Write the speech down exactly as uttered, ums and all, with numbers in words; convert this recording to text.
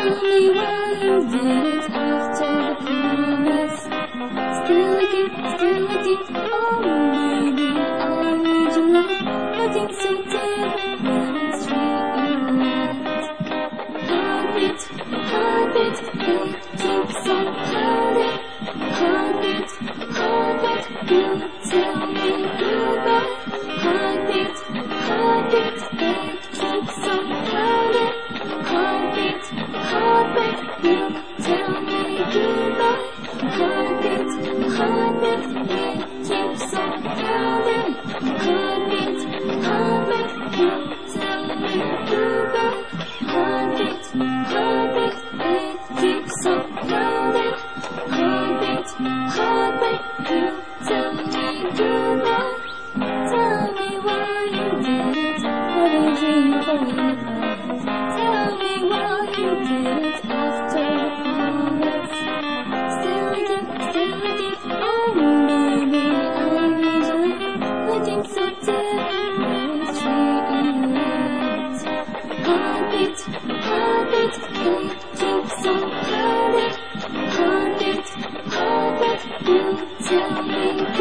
Tell me why you did it after the promise. Still again, still again, oh baby, I need your love. Looking so different when it's straight. Heartbeat, heartbeat, it keeps on pounding. Heartbeat, heartbeat, you tell me goodbye. Heartbeat, heartbeat, it keeps on pounding. Heartbeat, heartbeat, you tell me goodbye. Heartbeat, heartbeat, it keeps on pounding. Heartbeat, heartbeat, you tell me goodbye. Heartbeat, heartbeat, it keeps on pounding. Heartbeat, heartbeat, you tell me goodbye. Tell me why you did it, what a dream for you. Tell me why you did it after the promise. Still again, still again, oh baby, I need your love. Looking so different when it's straight. Heartbeat, heartbeat, it keeps on pounding. Heartbeat, heartbeat, you tell me